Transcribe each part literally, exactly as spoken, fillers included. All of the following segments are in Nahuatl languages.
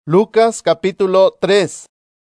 Lucas capítulo tres.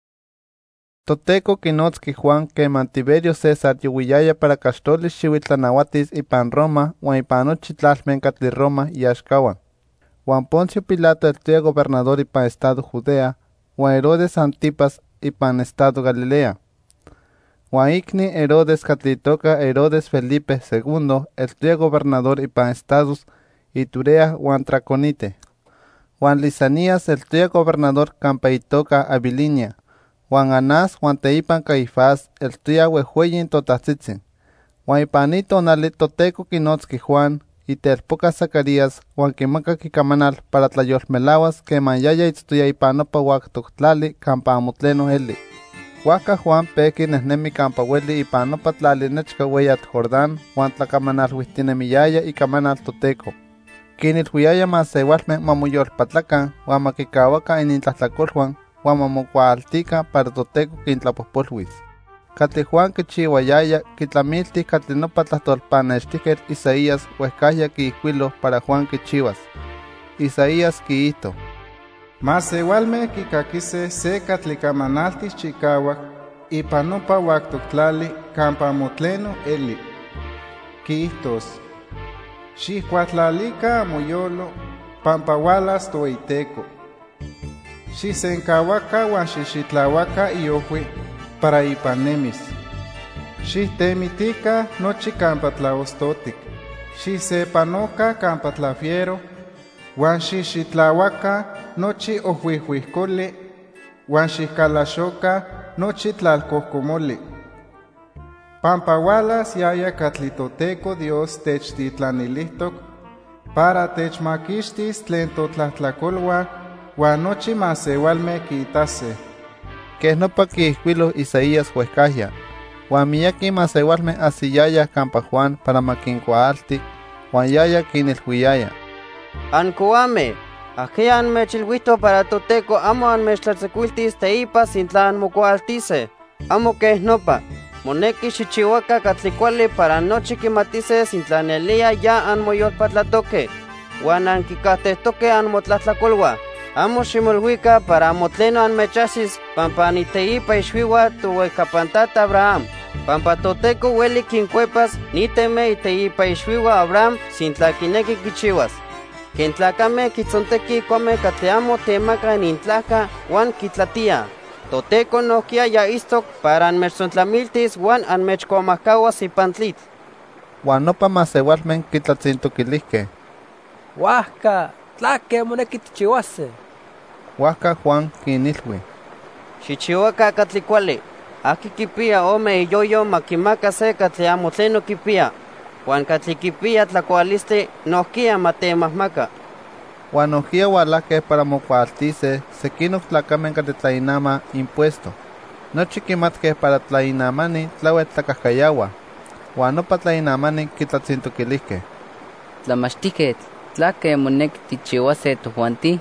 Toteco quinotzqui Juan queman Tiberio César yuiyaya para caxtolis xiuitlanahuatis ipan Roma huan ipan nochi tlalmen catli Roma yaxcahuan. Juan Poncio Pilato eltoya gobernador ipan estado Judea, huan Herodes Antipas ipan estado Galilea. Juan icni Herodes catli itoca Herodes Felipe segundo eltoya gobernador ipan estados Iturea huan Traconite. Juan Lisanías eltoya gobernador campa itoca Abilinia. Juan Anás Juan teipan Caifás eltoya uejueyin totahtzitsin. Juan ipan itonali Toteco quinotzqui Juan itelpoca Zacarías Juan quimacac icamanal para tlayolmelauas queman yaya itztoya ipan nopa uactoc tlali campa amo tleno eli. Huaca Juan pequi nehnemi campa ueli ipan nopa tlali nechca ueyat Jordán Juan tlacamanalhuihtinemiyaya icamanal Toteco. Quinilhuiyaya maseualmen mamoyolpatlacan huan maquicahuacan inintlahtlacolhuan huan mamocuaaltica para Toteco quintlapohpolhuis. Catli Juan quichiuayaya quitlamilti catli nopa tlahtolpanextiquetl Isaías huehcaya quiihcuilo para Juan quichiuas. Isaías quiihto: Maseualme quicaquise se catli camanaltis chicauac ipan nopa uactoc tlali campa amo tleno eli. Quiihtos: Xihcuatlalika amoyolo pampa ualas toiteco. Xisencahuaca huan xixitlahuaca iojui para ipan nemis. Xihtemitica nochi campa tlaostotic. Xisepanoca campa tlafiero huan xixitlahuaca nochi ojuijuihcoli huan xihcalaxoca nochi tlalcohcomoli. Pampa ualas yaya catli Toteco Dios techtitlanilihtoc para techmaquixtis tlen totlahtlacolhuan huan nochi maseualme quiitase. Queh nopa quiihcuilo Isaías huehcaya. Huan miyaqui maseualme asiyaya campa Juan para maquincuaalti huan yaya quinilhuiyaya: Ancoame, aque anmechilhuito para Toteco amo anmechtlatzecuiltis teipa sintla anmocuaaltise. Amo queh nopa. Moneki xichihuaca catli cuali para nochi quimatise sintla nelia ya anmoyolpatlatoque, huan anquicahtehtoque anmotlahtlacolhua. Amo ximolhuica para amo tleno anmechasis pampa niteipa ixuiua tohuecapantata Abraham. Pampa Toteco ueli quincuepas niteme iteipa ixuiua Abraham sintla quinequi quichiuas. Quen tlacame quitzontequi cuame catli amo temaca inintlahca huan quitlatia. Toteco nohquia ya istok para anmechtzontlamiltis huan anmechcuamahcahuas ipan tlitl. Huan nopa maseualmen quitlatzintoquilihque: Huahca, tlaque moneki tichiuase. Huahca Juan quinilhui: Xichihuaca catli cuali. Aki quipia ome iyoyo maquimaca se catli amo tleno quipia. Huan catli quipia tlacualistli nohquia matemahmaca. Huan nohquia ualahque para mocuaaltise sequinoc tlacamen catli tlainama impuesto. Nochi quimatqueh para tlainamani tlauel tlacahcayahuah. Huan nopa tlainamani quitlatzintoquilihque: Tlamachtiquetl, tlaque moneki tichiuase tojuanti.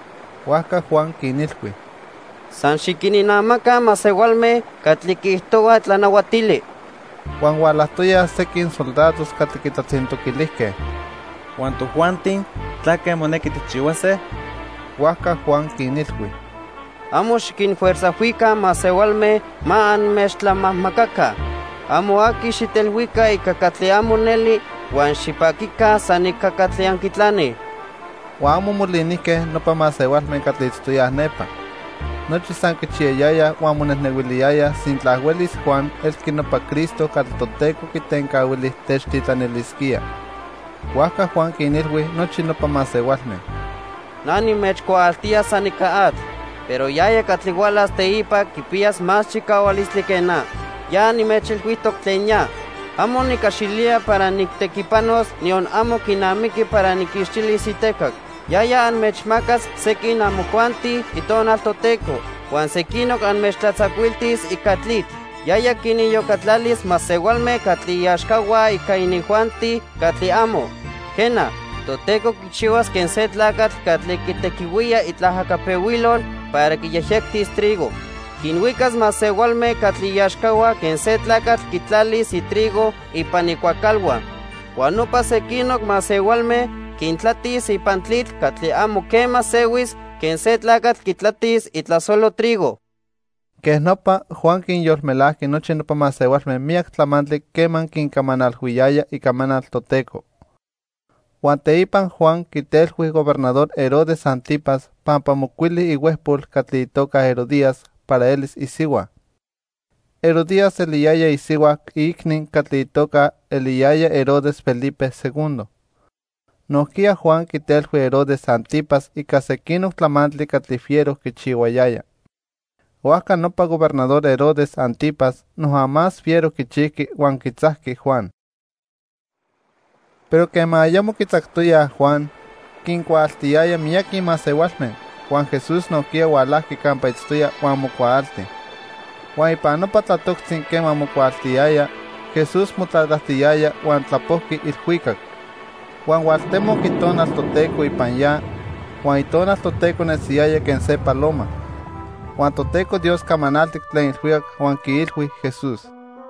Huahca Juan quinilhui: San xiquininamaca maseualme catli quihtoua tlanauatili. Huan ualahtoyah sequin soldados catli quitlatzintoquilihque: Huan tojuantin, tlaque moneki tichiuase. Huahca Juan quinilhui: Amo xiquinfuerzahuica maseualme ma anmechtlamahmacaca. Amo aki xitelhuica ica catli amo neli huan xipaquica san ica catli anquitlani. Huan amo molinihqueh nopa maseualmen catli itztoyah nepa. Nochi san quichiayaya huan monehnehuiliaya sintla uelis Juan elqui nopa Cristo catli Toteco quitencauilih techtitlanilisquia. Huahca Juan quinilhui nochi nopa maseualmen: Nani mechcuaaltia san ica atl, pero yaya catli ualas teipa quipias más chicaualistli que na. Ya nimechilhuitoc tlen ya. Amo nicaxilia para nictequipanos nion amo quinamiqui para niquixtilis itecac. Yaya anmechmacas sequin amocuanti itonal Toteco, huan sequinoc anmechtlatzacuiltis ica tlitl. Yaya quiniyocatlalis maseualme catli yaxcaua ica inijuanti catli amo. Quena, Toteco quichiuas quen se tlacatl catli quitequiuia itlahacapeuilol para quiyejectis trigo. Quinhuicas maseualme catli yaxcaua quen se tlacatl quitlalis itrigo ipan icuacalhua. Huan nopa sequinoc maseualme quintlatis ipan tlitl catli amo quema sewis Quien se tlacat kitlatis itla solo trigo. Que nopa Juan kin yolmelaj que noche nopa masewalme miak tlamantli keman kin kamanal huiyaya y kamanal toteco. Juan teipan Juan kitelhui gobernador Herodes Antipas pampa mocuili y huespul catlitoca Herodías para elis isiwa. Herodías eliyaya isiwa iknin catlitoca eliyaya Herodes Felipe segundo. Noquia Juan kitelhui Herodes Antipas y casequino tlamantli catlifiero kichihuayaya. Huasca nopa gobernador Herodes Antipas no jamás fiero kichiki Juan kitzahki Juan. Pero que mayamo kitzaktuya Juan, kinkualtiaya miyaki masewalmen, Juan Jesús no kia walaki kampaitztuya Juan mokualti. Juan ipanopa tlatoktzin kema mokualtiaya, Jesús mutlatahtiaya Juan tlapohki ilhuikak. Juan waltemo kitonal toteco ipanya, Juan itonal toteco nesiaya ken se paloma. Juan toteco Dios kamanaltik tlen ilhuikak Juan kiilhui Jesús.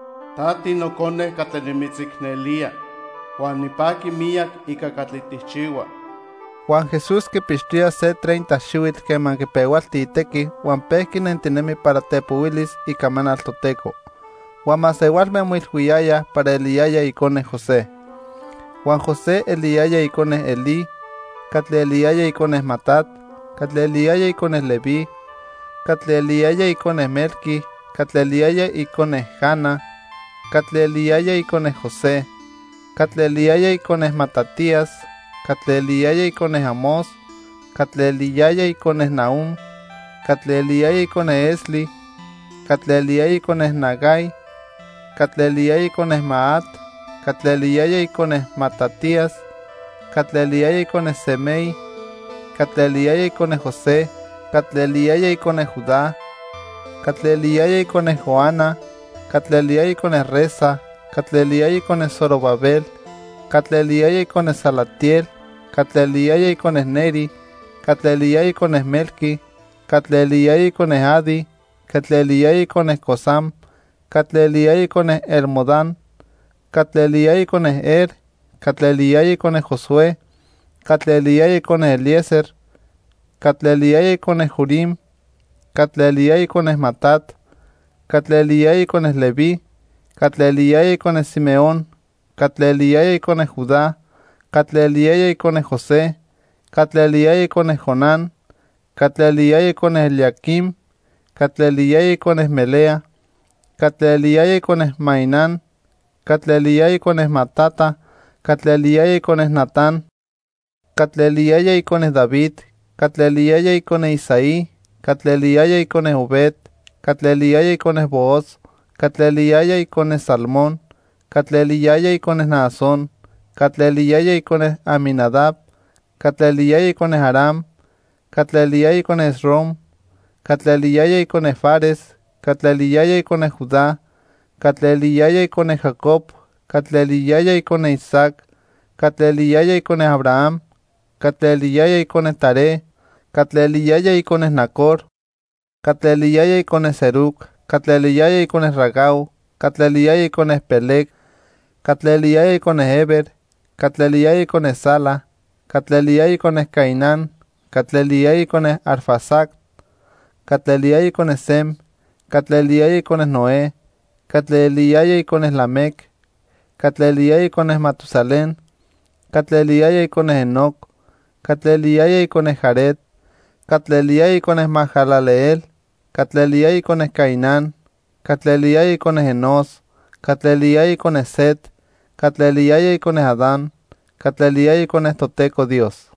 Tati no kone katlenimitziknelia. Juan nipaki miyak ika katlitihchiwa. Juan Jesús kipixtia se treinta xiuitl keman kipewalti iteki, Juan pehki nentinemi para tepuilis y kamanal toteco. Juan masewalme muilhuiyaya para eliyaya ikone José. Juan José eliyaya ikone Elí, katle eliyaya ikone Matat, katle eliyaya ikone Leví, katle eliyaya ikone Melki, katle eliyaya ikone Jana, katle eliyaya ikone José, katle eliyaya ikone Matatías, katle eliyaya ikone Amós, katle eliyaya ikone Nahum, katle eliyaya ikone Esli, katle eliyaya ikone Nagai, katle eliyaya ikone Maat, katle eliyaya ikone Matatías, katle eliyaya ikone Semei, katle eliyaya ikone José, katle eliyaya ikone Judá, katle eliyaya ikone Joana, katle eliyaya ikone Reza, katle eliyaya ikone Zorobabel, katle eliyaya ikone Salatiel, katle eliyaya ikone Neri, katle eliyaya ikone Melki, katle eliyaya ikone Adi, katle eliyaya ikone Kosam, katle eliyaya ikone Elmodán, katle eliyaya ikone Er, katle eliyaya ikone Josué, katle eliyaya ikone Eliezer, katle eliyaya ikone Jurim, katle eliyaya ikone Matat, katle eliyaya ikone Leví, katle eliyaya ikone Simeón, katle eliyaya ikone Judá, katle eliyaya ikone José, katle eliyaya ikone Jonán, katle eliyaya ikone Eliakim, katle eliyaya ikone Melea, katle eliyaya ikone Mainán, katle eliyaya ikone Matata, katle eliyaya ikone Natán, katle eliyaya ikone David, katle eliyaya ikone Isaí, katle eliyaya ikone Obed, katle eliyaya ikone Booz, katle eliyaya ikone Salmón, katle eliyaya ikone Naasón, katle eliyaya ikone Aminadab, katle eliyaya ikone Aram, katle eliyaya ikone Esrom, katle eliyaya ikone Fares, katle eliyaya ikone Judá, katle eliyaya ikone Jacob, katle eliyaya ikone Isaac, katle eliyaya ikone Abraham, katle eliyaya ikone Taré, katle eliyaya ikone Nacor, katle eliyaya ikone Seruk, katle eliyaya ikone Ragau, katle eliyaya ikone Peleg, katle eliyaya ikone Heber, katle eliyaya ikone Sala, katle eliyaya ikone Cainán, katle eliyaya ikone Arfasac, katle eliyaya ikone Sem, katle eliyaya ikone Noé, katle eliyaya ikone Lamec, katle eliyaya ikone Matusalén, katle eliyaya ikone Enoc, katle eliyaya ikone Jared, katle eliyaya ikone Mahalaleel, katle eliyaya ikone Cainán, katle eliyaya ikone Enos, katle eliyaya ikone Set, katle eliyaya ikone Adán, katle eliyaya ikone toteco Dios.